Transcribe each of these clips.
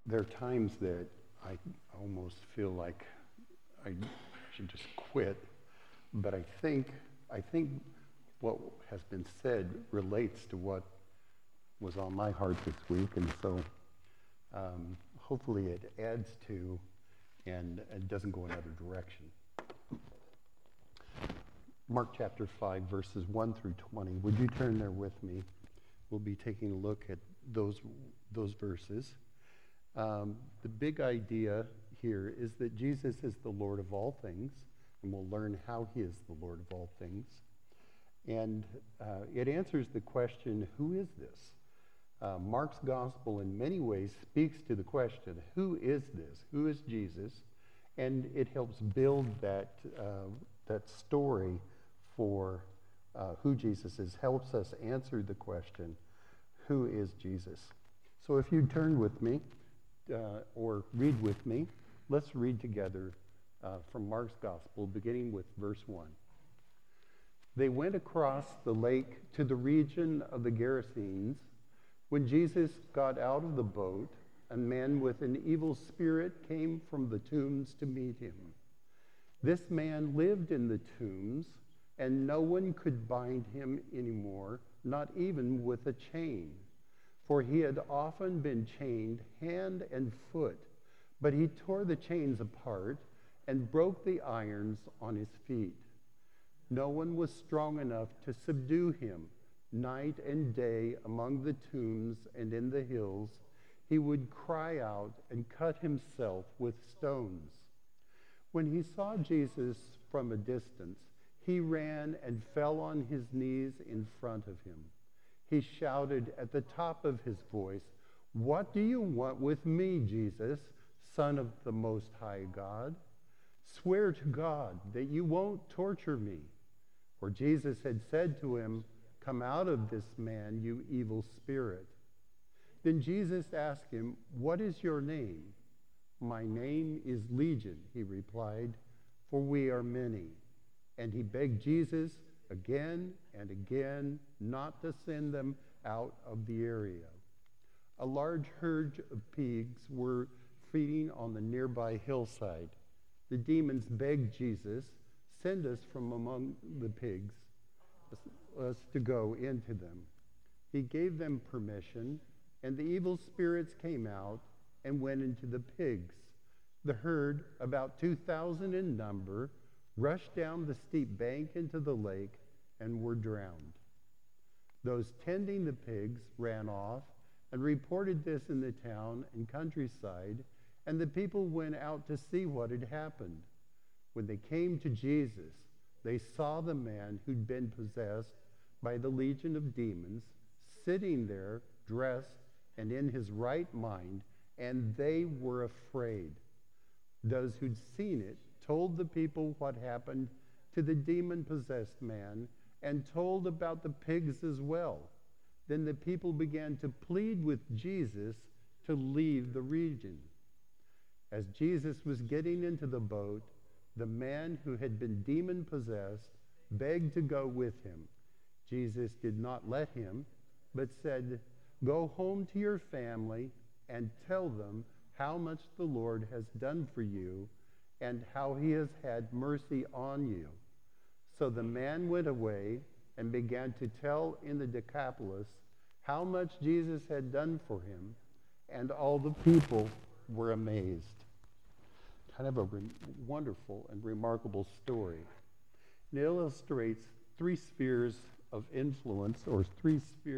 There are times that I almost feel like I should just quit, but I think what has been said relates to what was on my heart this week, and so hopefully it adds to and it doesn't go another direction. Mark chapter 5, verses 1 through 20. Would you turn there with me? We'll be taking a look at those verses. The big idea here is that Jesus is the Lord of all things, and we'll learn how he is the Lord of all things. And it answers the question, who is this? Mark's gospel in many ways speaks to the question, who is this? Who is Jesus? And it helps build that story for who Jesus is, helps us answer the question, who is Jesus? So if you turn with me, or read with me, let's read together from Mark's gospel, beginning with verse 1. They went across the lake to the region of the Gerasenes. When Jesus got out of the boat, a man with an evil spirit came from the tombs to meet him. This man lived in the tombs, and no one could bind him anymore, not even with a chain. For he had often been chained hand and foot, but he tore the chains apart and broke the irons on his feet. No one was strong enough to subdue him. Night and day among the tombs and in the hills, he would cry out and cut himself with stones. When he saw Jesus from a distance, he ran and fell on his knees in front of him. He shouted at the top of his voice, "What do you want with me, Jesus, Son of the Most High God? Swear to God that you won't torture me." For Jesus had said to him, "Come out of this man, you evil spirit." Then Jesus asked him, "What is your name?" "My name is Legion," he replied, "for we are many." And he begged Jesus again and again not to send them out of the area. A large herd of pigs were feeding on the nearby hillside. The demons begged Jesus, "Send us from among the pigs, us to go into them." He gave them permission, and the evil spirits came out and went into the pigs. The herd, about 2,000 in number, rushed down the steep bank into the lake and were drowned. Those tending the pigs ran off and reported this in the town and countryside, and the people went out to see what had happened. When they came to Jesus, they saw the man who'd been possessed by the legion of demons sitting there, dressed and in his right mind, and they were afraid. Those who'd seen it told the people what happened to the demon-possessed man and told about the pigs as well. Then the people began to plead with Jesus to leave the region. As Jesus was getting into the boat, the man who had been demon-possessed begged to go with him. Jesus did not let him, but said, "Go home to your family and tell them how much the Lord has done for you and how he has had mercy on you." So the man went away and began to tell in the Decapolis how much Jesus had done for him, and all the people were amazed. Kind of a wonderful and remarkable story. It illustrates three spheres of influence, or three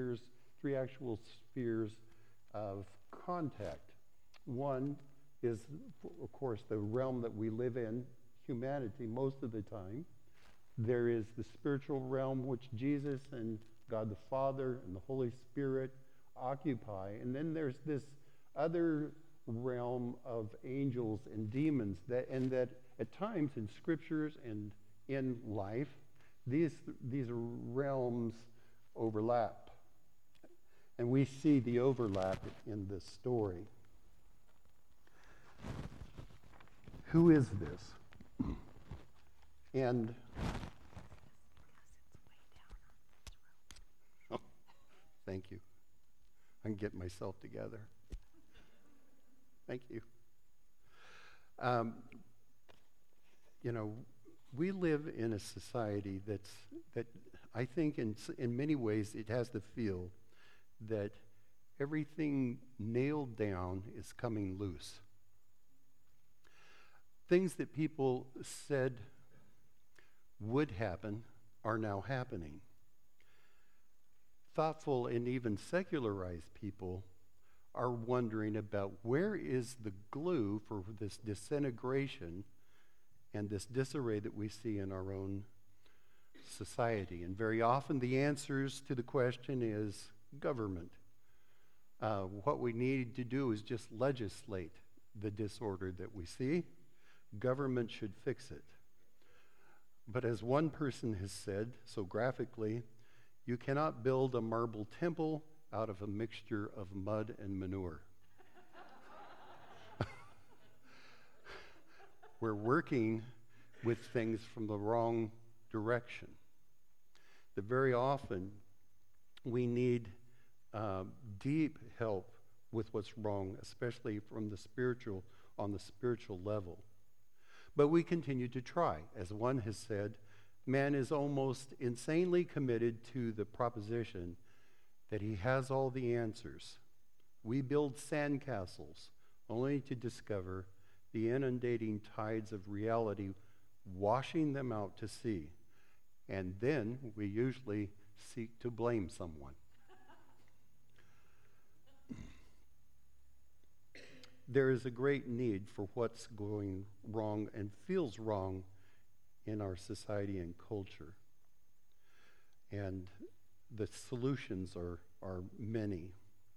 actual spheres of contact. One is, of course, the realm that we live in, humanity, most of the time. There is the spiritual realm which Jesus and God the Father and the Holy Spirit occupy. And then there's this other realm of angels and demons that at times in scriptures and in life, these realms overlap. And we see the overlap in this story. Who is this? And oh, thank you. I can get myself together. Thank you. Um, you know, we live in a society that I think in many ways it has the feel that everything nailed down is coming loose. Things that people said would happen are now happening. Thoughtful and even secularized people are wondering about where is the glue for this disintegration and this disarray that we see in our own society. And very often the answers to the question is government. What we need to do is just legislate the disorder that we see. Government should fix it. But as one person has said so graphically, you cannot build a marble temple out of a mixture of mud and manure. We're working with things from the wrong direction. That very often we need deep help with what's wrong, especially from the spiritual, on the spiritual level. But we continue to try. As one has said, man is almost insanely committed to the proposition that he has all the answers. We build sandcastles only to discover the inundating tides of reality washing them out to sea. And then we usually seek to blame someone. There is a great need for what's going wrong and feels wrong in our society and culture. And the solutions are many.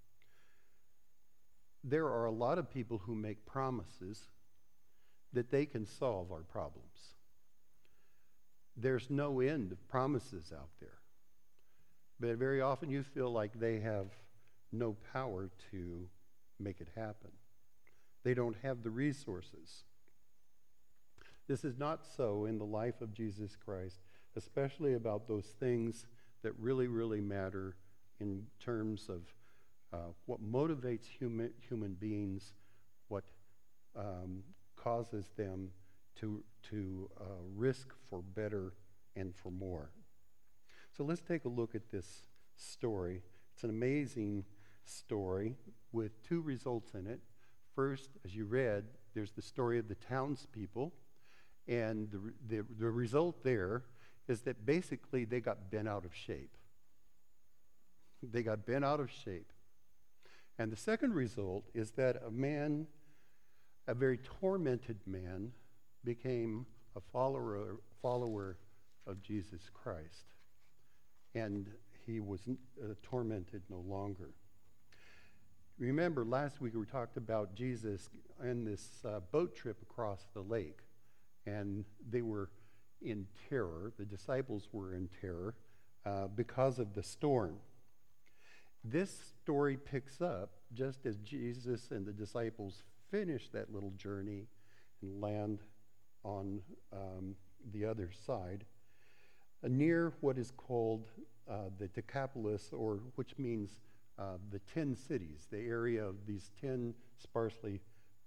There are a lot of people who make promises that they can solve our problems. There's no end of promises out there. But very often you feel like they have no power to make it happen. They don't have the resources. This is not so in the life of Jesus Christ, especially about those things that really, really matter in terms of what motivates human beings, what causes them to risk for better and for more. So let's take a look at this story. It's an amazing story with two results in it. First, as you read, there's the story of the townspeople, and the result there is that basically they got bent out of shape. They got bent out of shape. And the second result is that a man, a very tormented man, became a follower of Jesus Christ. And he was tormented no longer. Remember, last week we talked about Jesus and this boat trip across the lake. And they were in terror. The disciples were in terror because of the storm. This story picks up just as Jesus and the disciples finish that little journey and land on the other side, near what is called the Decapolis, or which means the 10 cities, the area of these 10 sparsely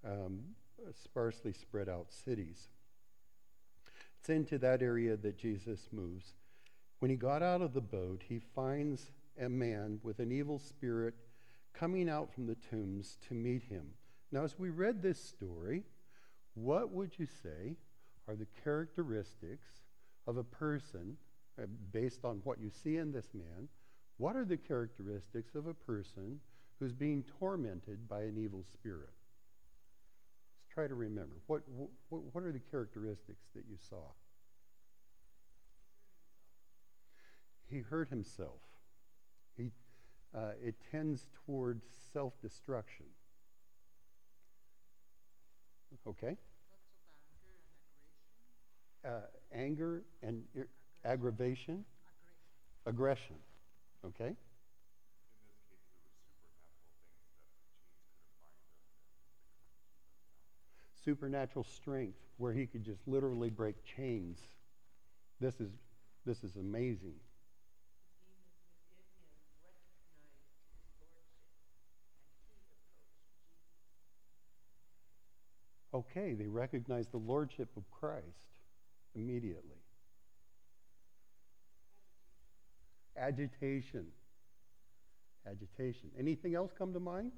spread out cities. It's into that area that Jesus moves. When he got out of the boat, he finds a man with an evil spirit coming out from the tombs to meet him. Now, as we read this story, what would you say are the characteristics of a person, based on what you see in this man? What are the characteristics of a person who's being tormented by an evil spirit? Let's try to remember. What are the characteristics that you saw? He hurt himself. It tends towards self-destruction. Okay? Anger and aggravation. Aggression. Okay? In this case, there were supernatural things that the chains couldn't bind up and Supernatural strength, where he could just literally break chains. This is amazing. Okay, they recognize the lordship of Christ immediately. Agitation. Agitation. Anything else come to mind?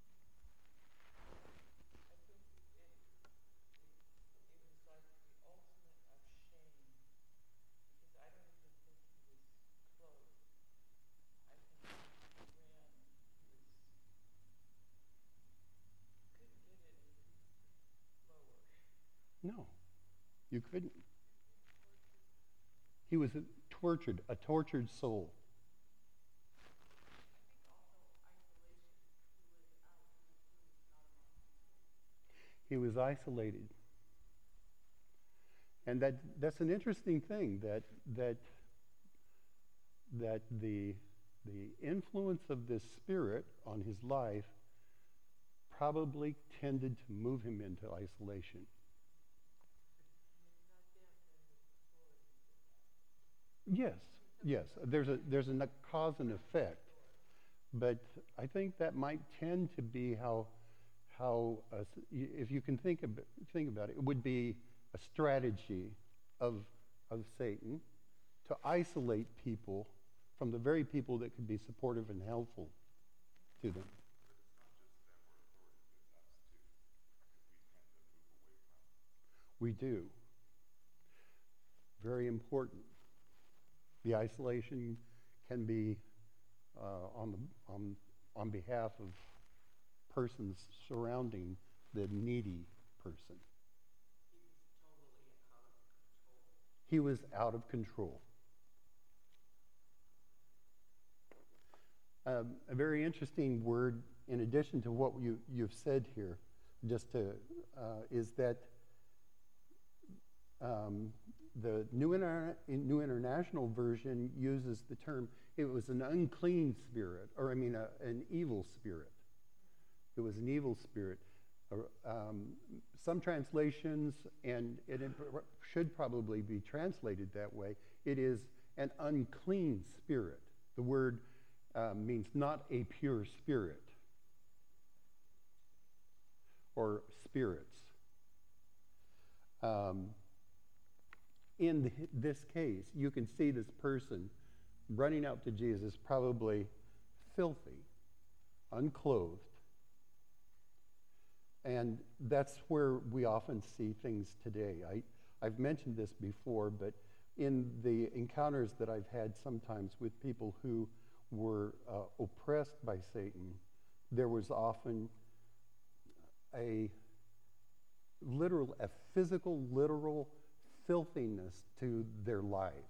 No, you couldn't. He was a tortured soul. He was isolated. And that's an interesting thing, that the influence of this spirit on his life probably tended to move him into isolation. Yes, yes. There's a cause and effect, but I think that might tend to be how if you can think about it, it would be a strategy of Satan to isolate people from the very people that could be supportive and helpful to them. We do. Very important. The isolation can be on behalf of persons surrounding the needy person. He was out of control. A very interesting word, in addition to what you've said here, is that the New International Version uses the term, it was an unclean spirit, an evil spirit. It was an evil spirit. Some translations, and it should probably be translated that way, it is an unclean spirit. The word means not a pure spirit or spirits. In this case, you can see this person running out to Jesus, probably filthy, unclothed. And that's where we often see things today. I've mentioned this before, but in the encounters that I've had sometimes with people who were oppressed by Satan, there was often a physical, literal filthiness to their lives.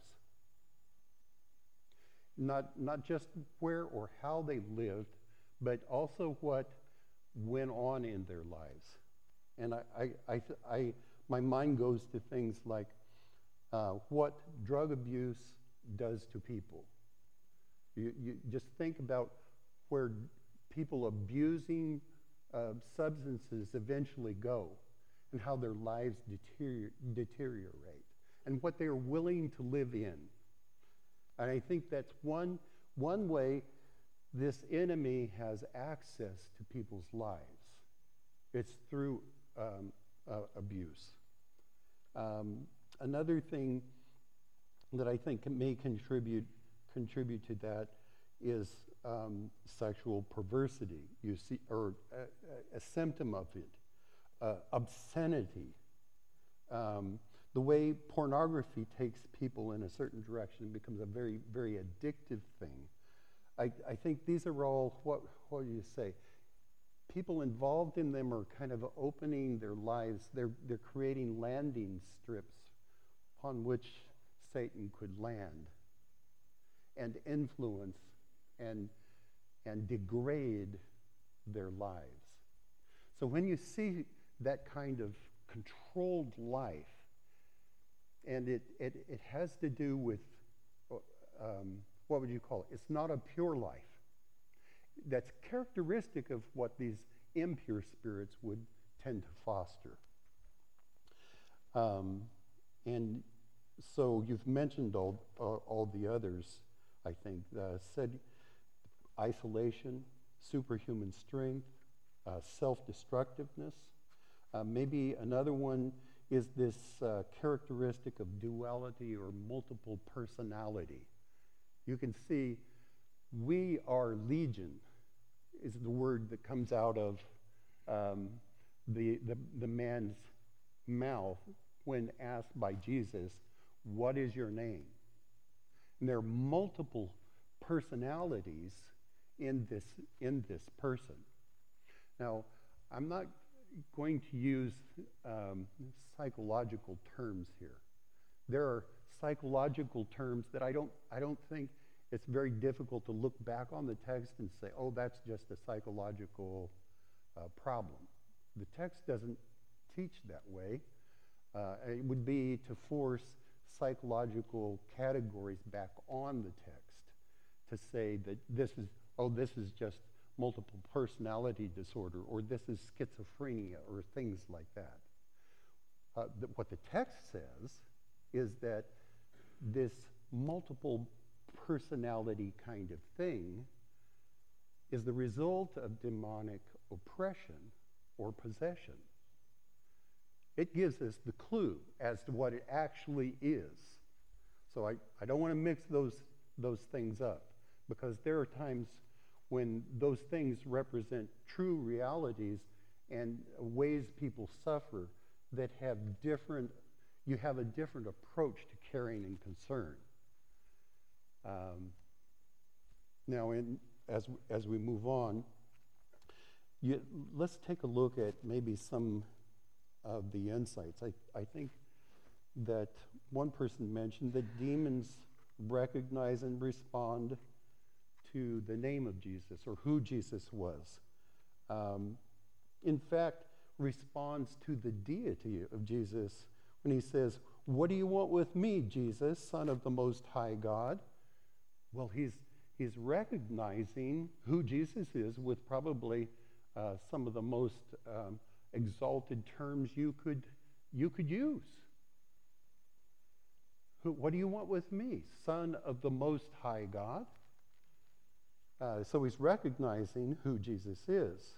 Not just where or how they lived, but also what went on in their lives. And my mind goes to things like what drug abuse does to people. You just think about where people abusing substances eventually go, and how their lives deteriorate, and what they are willing to live in. And I think that's one way this enemy has access to people's lives. It's through abuse. Another thing that I think may contribute to that is sexual perversity. You see, or a symptom of it, obscenity. The way pornography takes people in a certain direction becomes a very, very addictive thing. I think these are all, what do you say? People involved in them are kind of opening their lives. They're creating landing strips upon which Satan could land and influence and degrade their lives. So when you see that kind of controlled life, and it has to do with, what would you call it? It's not a pure life. That's characteristic of what these impure spirits would tend to foster. And so you've mentioned all the others, I think. Said isolation, superhuman strength, self-destructiveness, Maybe another one is this characteristic of duality or multiple personality. You can see we are legion is the word that comes out of the man's mouth when asked by Jesus, "What is your name?" And there are multiple personalities in this person. Now, I'm not going to use psychological terms here. There are psychological terms that I don't think it's very difficult to look back on the text and say, oh, that's just a psychological problem. The text doesn't teach that way. It would be to force psychological categories back on the text to say that this is just multiple personality disorder, or this is schizophrenia, or things like that. What the text says is that this multiple personality kind of thing is the result of demonic oppression or possession. It gives us the clue as to what it actually is. So I don't want to mix those things up, because there are times when those things represent true realities and ways people suffer that have you have a different approach to caring and concern. Now, as we move on, let's take a look at maybe some of the insights. I think that one person mentioned that demons recognize and respond to the name of Jesus or who Jesus was. In fact, responds to the deity of Jesus when he says, "What do you want with me, Jesus, Son of the Most High God?" Well, he's recognizing who Jesus is with probably some of the most exalted terms you could use. What do you want with me, Son of the Most High God? So he's recognizing who Jesus is.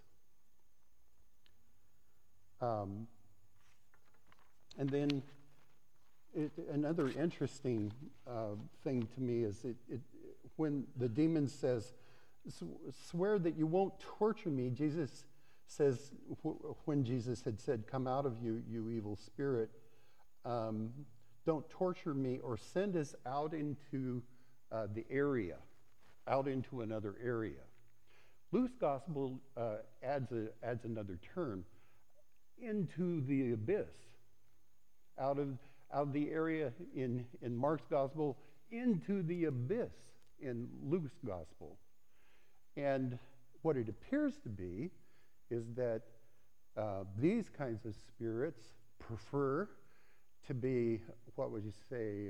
And then another interesting thing to me is when the demon says, "Swear that you won't torture me," Jesus says, when Jesus had said, "Come out of you, you evil spirit, don't torture me or send us out into the area, out into another area." Luke's gospel adds another term, into the abyss. Out of the area in Mark's gospel, into the abyss in Luke's gospel. And what it appears to be is that these kinds of spirits prefer to be, what would you say,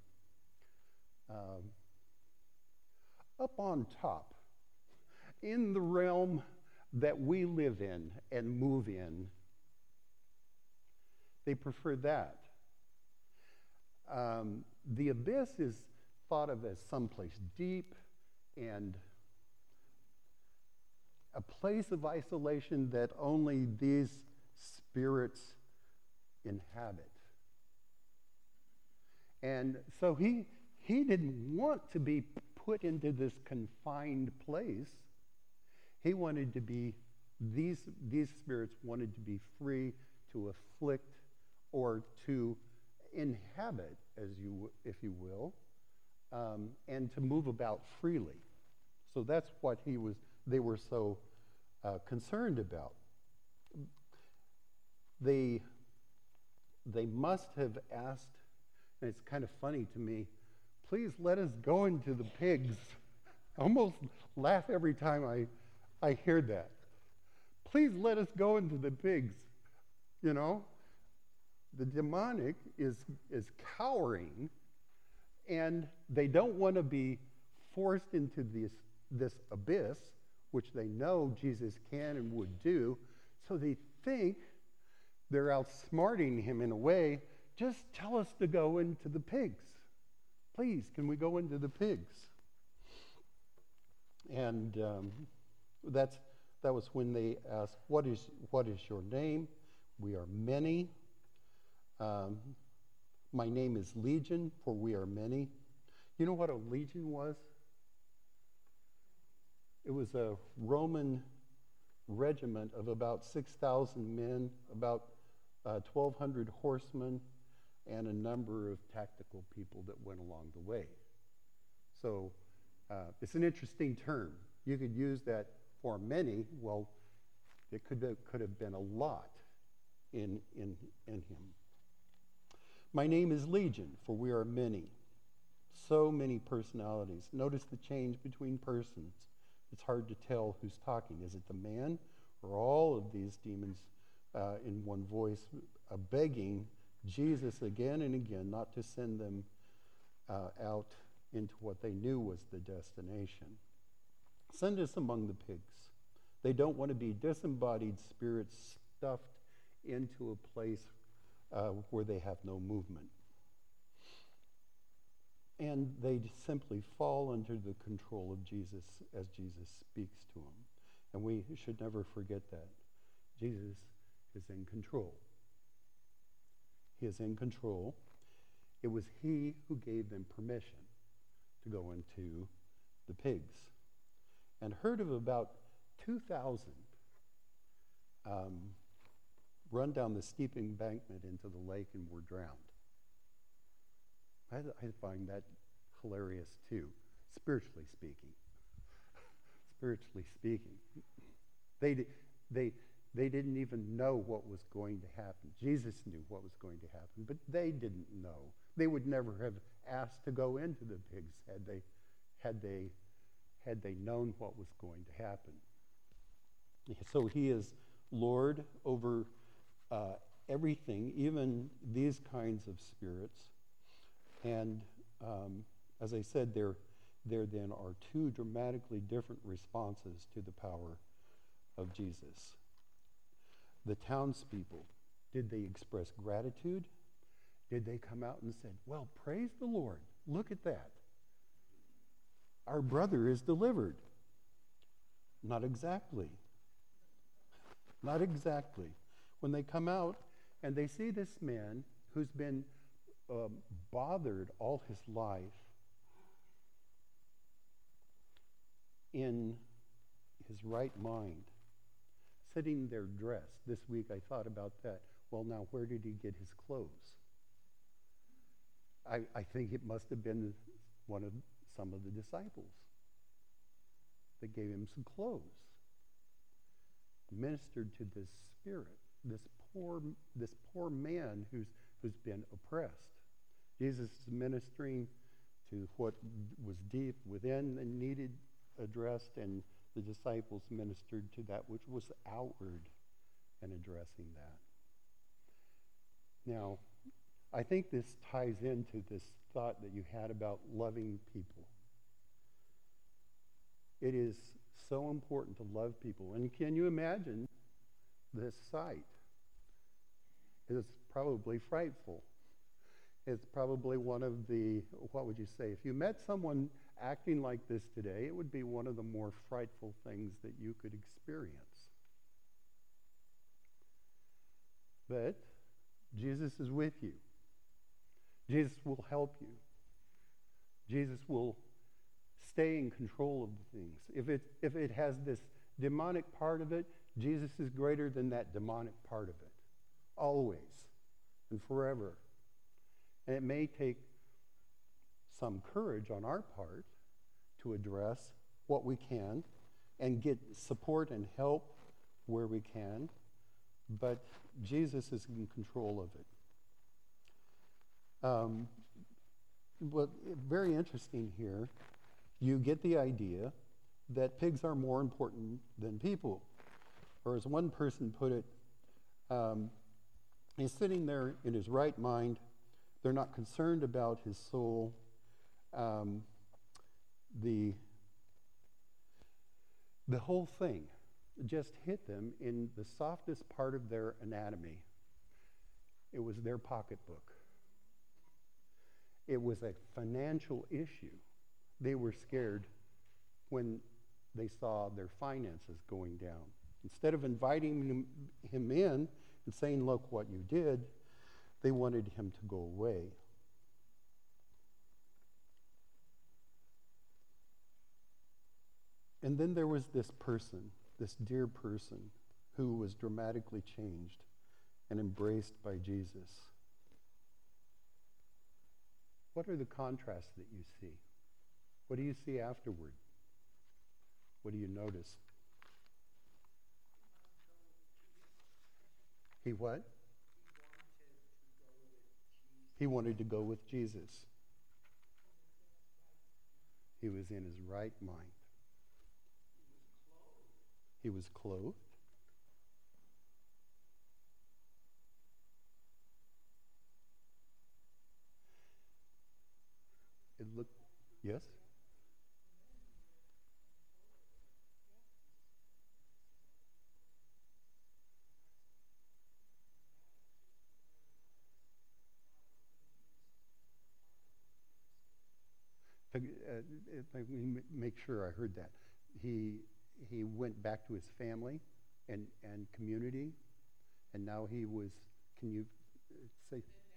up on top, in the realm that we live in and move in. They prefer that. The abyss is thought of as someplace deep and a place of isolation that only these spirits inhabit. And so he didn't want to be put into this confined place. He wanted to be, these spirits wanted to be free to afflict or to inhabit, if you will, and to move about freely. So that's what they were so concerned about. They must have asked, and it's kind of funny to me, "Please let us go into the pigs." I almost laugh every time I hear that. "Please let us go into the pigs." You know, the demonic is cowering, and they don't want to be forced into this abyss, which they know Jesus can and would do. So they think they're outsmarting him in a way. "Just tell us to go into the pigs. Please, can we go into the pigs?" And that was when they asked, what is your name?" we are many. My name is Legion, for we are many. You know what a legion was? It was a Roman regiment of about 6,000 men, about 1,200 horsemen, and a number of tactical people that went along the way. So it's an interesting term. You could use that for many. Well, it could have been a lot in him. My name is Legion, for we are many. So many personalities. Notice the change between persons. It's hard to tell who's talking. Is it the man or all of these demons in one voice begging Jesus again and again not to send them out into what they knew was the destination? Send us among the pigs. They don't want to be disembodied spirits stuffed into a place where they have no movement. And they simply fall under the control of Jesus as Jesus speaks to them. And we should never forget that. Jesus is in control. He is in control. It was he who gave them permission to go into the pigs. And heard of about 2,000 run down the steep embankment into the lake and were drowned. I find that hilarious too, spiritually speaking. Spiritually speaking. They didn't even know what was going to happen. Jesus knew what was going to happen, but they didn't know. They would never have asked to go into the pigs had they known what was going to happen. So he is Lord over everything, even these kinds of spirits. And as I said, there then are two dramatically different responses to the power of Jesus. The townspeople, did they express gratitude? Did they come out and said, well, praise the Lord, look at that. Our brother is delivered. Not exactly. Not exactly. When they come out and they see this man who's been bothered all his life in his right mind, sitting there dressed. This week I thought about that. Well, now where did he get his clothes? I think it must have been some of the disciples that gave him some clothes. Ministered to this spirit, this poor man who's been oppressed. Jesus is ministering to what was deep within and needed addressed, and the disciples ministered to that which was outward and addressing that. Now, I think this ties into this thought that you had about loving people. It is so important to love people. And can you imagine this sight? It is probably frightful. It's probably one of the, what would you say, if you met someone acting like this today, it would be one of the more frightful things that you could experience. But Jesus is with you. Jesus will help you. Jesus will stay in control of the things. If it has this demonic part of it, Jesus is greater than that demonic part of it. Always and forever. And it may take some courage on our part to address what we can and get support and help where we can, but Jesus is in control of it. But very interesting here, you get the idea that pigs are more important than people. Or as one person put it, he's sitting there in his right mind. They're not concerned about his soul. The whole thing just hit them in the softest part of their anatomy. It was their pocketbook. It was a financial issue. They were scared when they saw their finances going down. Instead of inviting him in and saying, look what you did, they wanted him to go away. And then there was this person, this dear person, who was dramatically changed and embraced by Jesus. What are the contrasts that you see? What do you see afterward? What do you notice? He what? He wanted to go with Jesus. He was in his right mind. He was clothed. It looked, yes? Let me make sure I heard that. He went back to his family and community, and now he was, can you say?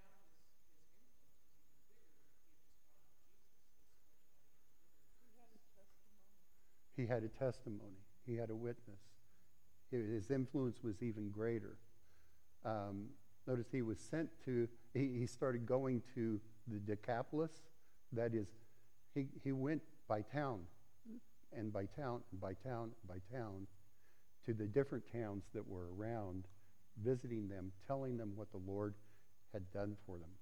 He had a testimony. He had a witness. His influence was even greater. Notice he was sent to, he started going to the Decapolis. That is, he went by town and by town and by town and by town to the different towns that were around, visiting them, telling them what the Lord had done for them.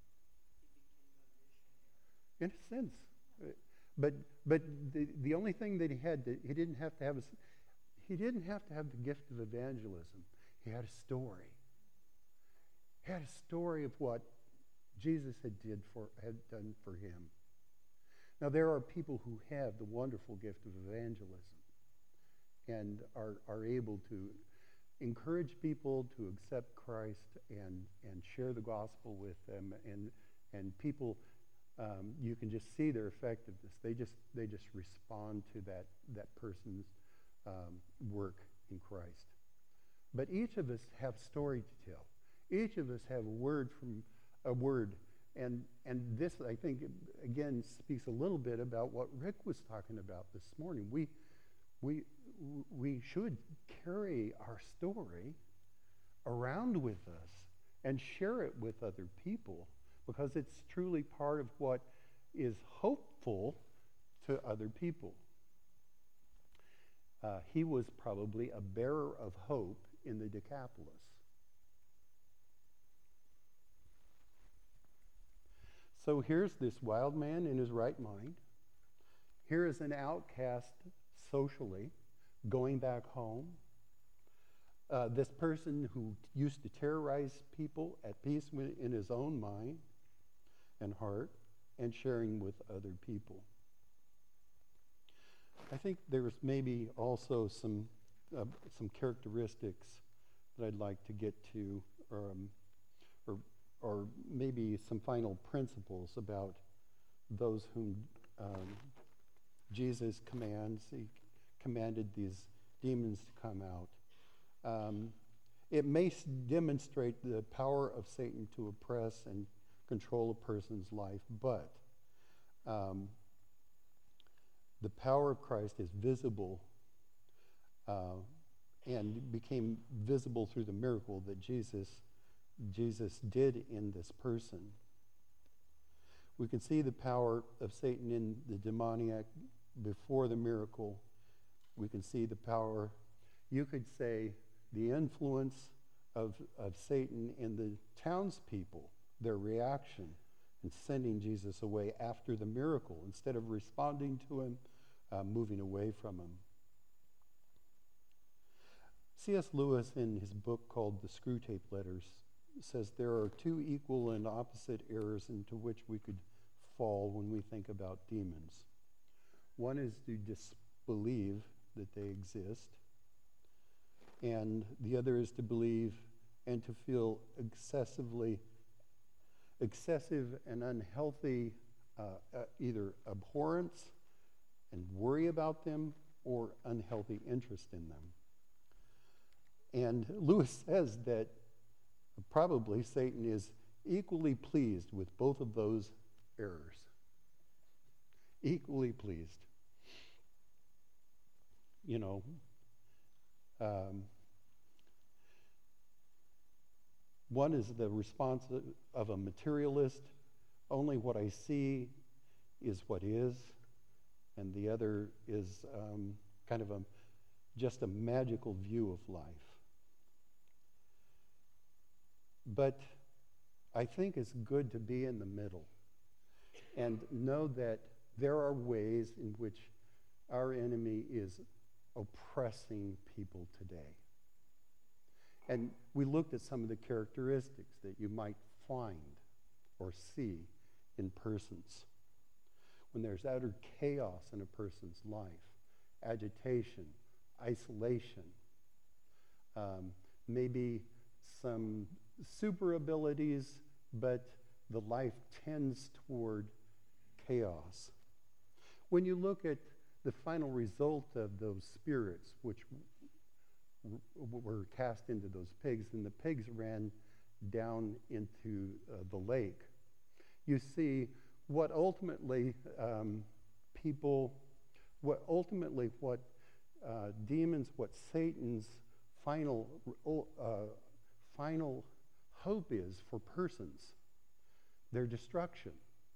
In a sense. But the only thing that he had, he didn't have to have the gift of evangelism. He had a story. He had a story of what Jesus had done for him. Now there are people who have the wonderful gift of evangelism and are able to encourage people to accept Christ and share the gospel with them, and people. You can just see their effectiveness. They just respond to that person's work in Christ. But each of us have story to tell. Each of us have a word, and this, I think, again speaks a little bit about what Rick was talking about this morning. We should carry our story around with us and share it with other people, because it's truly part of what is hopeful to other people. He was probably a bearer of hope in the Decapolis. So here's this wild man in his right mind. Here is an outcast socially, going back home. This person who used to terrorize people, at peace in his own mind and heart, and sharing with other people. I think there's maybe also some characteristics that I'd like to get to, or maybe some final principles about those whom Jesus commands. He commanded these demons to come out. It may demonstrate the power of Satan to oppress and control a person's life, but the power of Christ is visible and became visible through the miracle that Jesus did in this person. We can see the power of Satan in the demoniac before the miracle. We can see the power, you could say, the influence of Satan in the townspeople, their reaction in sending Jesus away after the miracle, instead of responding to him, moving away from him. C.S. Lewis, in his book called The Screwtape Letters, says there are two equal and opposite errors into which we could fall when we think about demons. One is to disbelieve that they exist, and the other is to believe and to feel excessive and unhealthy either abhorrence and worry about them, or unhealthy interest in them. And Lewis says that probably Satan is equally pleased with both of those errors. Equally pleased. You know, one is the response of a materialist, only what I see is what is, and the other is kind of just a magical view of life. But I think it's good to be in the middle and know that there are ways in which our enemy is oppressing people today. And we looked at some of the characteristics that you might find or see in persons. When there's utter chaos in a person's life, agitation, isolation, maybe some super abilities, but the life tends toward chaos. When you look at the final result of those spirits, which were cast into those pigs, and the pigs ran down into the lake, you see what ultimately demons, what Satan's final hope is for persons, their destruction,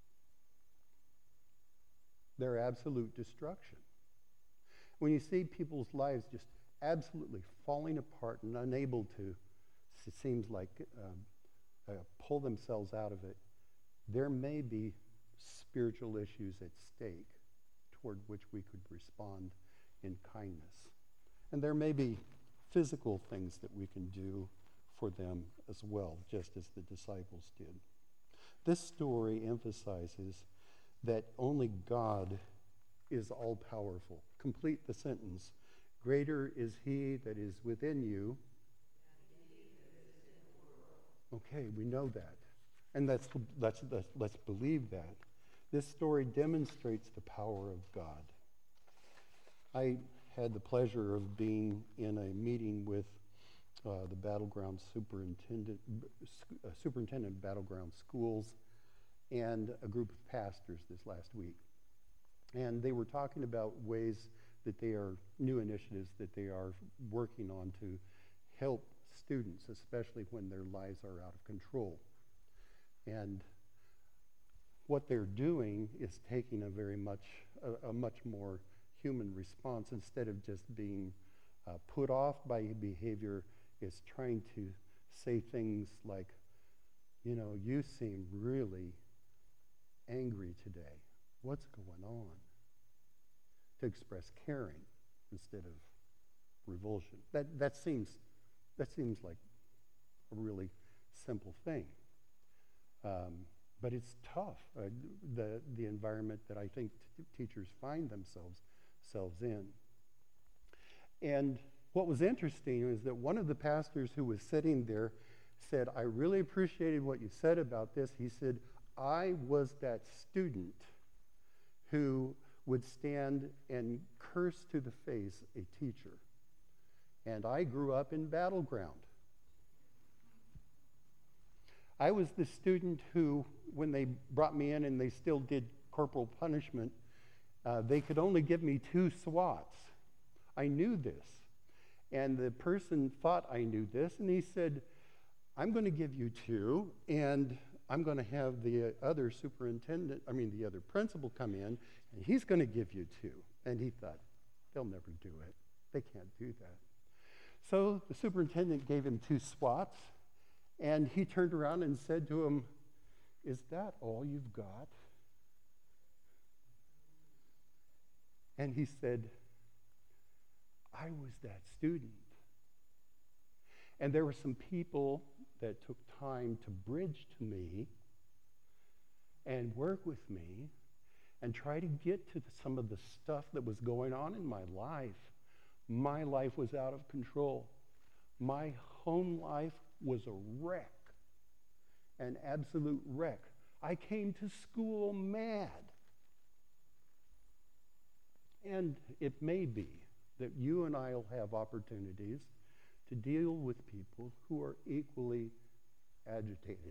their absolute destruction. When you see people's lives just absolutely falling apart and unable to, it seems like, pull themselves out of it, there may be spiritual issues at stake toward which we could respond in kindness. And there may be physical things that we can do for them as well, just as the disciples did. This story emphasizes that only God is all-powerful. Complete the sentence. Greater is he that is within you. Okay, we know that. And let's believe that. This story demonstrates the power of God. I had the pleasure of being in a meeting with the Battleground superintendent of Battleground Schools and a group of pastors this last week. And they were talking about ways that they are, new initiatives that they are working on to help students, especially when their lives are out of control. And what they're doing is taking a much more human response. Instead of just being put off by behavior, is trying to say things like, you know, you seem really angry today. What's going on? To express caring instead of revulsion. That seems like a really simple thing. But it's tough, the environment that I think teachers find themselves in. And what was interesting is that one of the pastors who was sitting there said, I really appreciated what you said about this. He said, I was that student who would stand and curse to the face a teacher. And I grew up in Battleground. I was the student who, when they brought me in and they still did corporal punishment, they could only give me 2 swats. I knew this. And the person thought I knew this, and he said, I'm going to give you 2, and I'm going to have the other principal come in, and he's going to give you 2. And he thought, they'll never do it. They can't do that. So the superintendent gave him 2 swats, and he turned around and said to him, is that all you've got? And he said, I was that student. And there were some people that took time to bridge to me and work with me and try to get to some of the stuff that was going on in my life. My life was out of control. My home life was a wreck, an absolute wreck. I came to school mad. And it may be that you and I will have opportunities to deal with people who are equally agitated.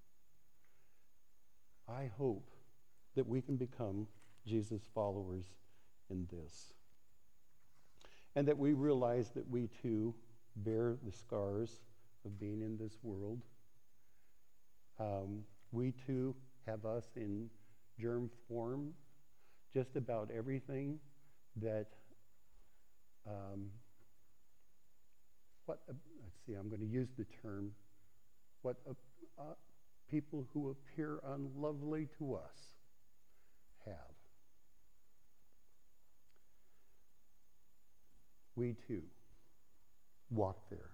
I hope that we can become Jesus followers in this. And that we realize that we too bear the scars of being in this world. We too have us in germ form. Just about everything that, I'm going to use the term, people who appear unlovely to us have. We too walk there.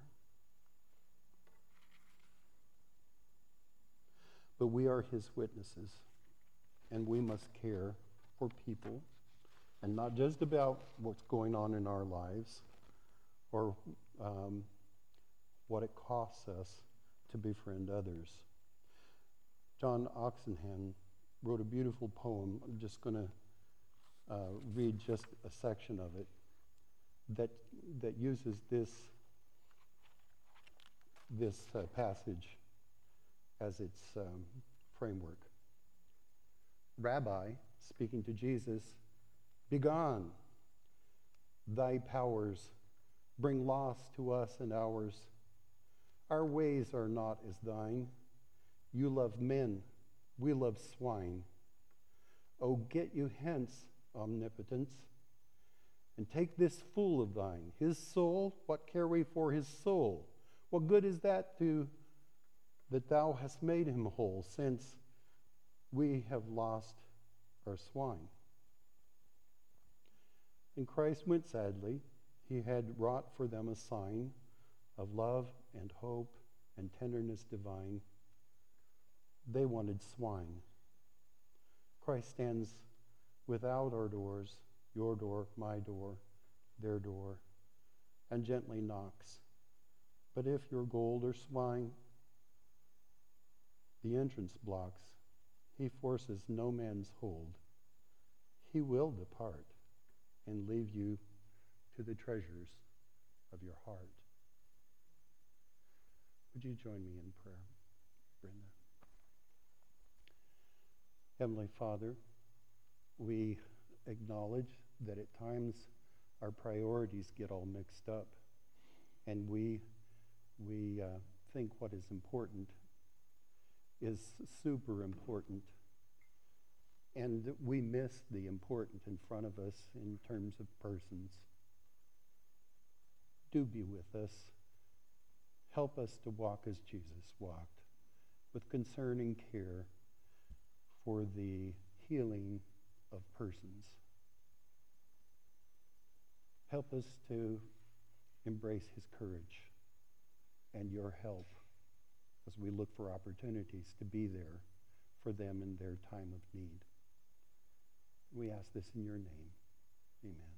But we are his witnesses, and we must care for people, and not just about what's going on in our lives or what it costs us to befriend others. John Oxenham wrote a beautiful poem. I'm just going to read just a section of it that uses this passage as its framework. Rabbi, speaking to Jesus, "Begone, thy powers bring loss to us and ours. Our ways are not as thine. You love men, we love swine. Oh, get you hence, omnipotence, and take this fool of thine, his soul. What care we for his soul? What good is that that thou hast made him whole, since we have lost our swine?" And Christ went sadly. He had wrought for them a sign of love and hope and tenderness divine. They wanted swine. Christ stands without our doors, your door, my door, their door, and gently knocks. But if your gold or swine the entrance blocks, he forces no man's hold. He will depart and leave you to the treasures of your heart. Would you join me in prayer, Brenda? Heavenly Father, we acknowledge that at times our priorities get all mixed up, and we think what is important is super important, and we miss the important in front of us in terms of persons. Do be with us. Help us to walk as Jesus walked, with concerning care for the healing of persons. Help us to embrace his courage and your help as we look for opportunities to be there for them in their time of need. We ask this in your name. Amen.